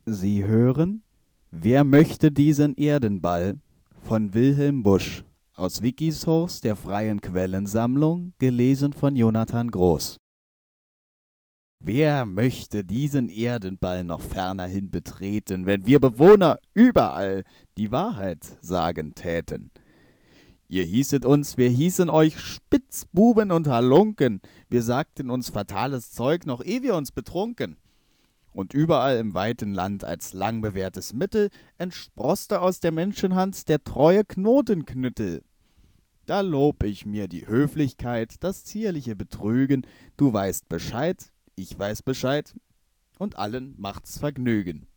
Sie hören Wer möchte diesen Erdenball von Wilhelm Busch aus Wikisource der freien Quellensammlung, gelesen von Jonathan Groß. Wer möchte diesen Erdenball noch fernerhin betreten, wenn wir Bewohner überall die Wahrheit sagen täten? Ihr hießet uns, wir hießen euch Spitzbuben und Halunken, wir sagten uns fatales Zeug, noch ehe wir uns betrunken. Und überall im weiten Land als lang bewährtes Mittel entsproßte aus der Menschenhand der treue Knotenknüttel. Da lob ich mir die Höflichkeit, das zierliche Betrügen, du weißt Bescheid, ich weiß Bescheid, und allen macht's Vergnügen.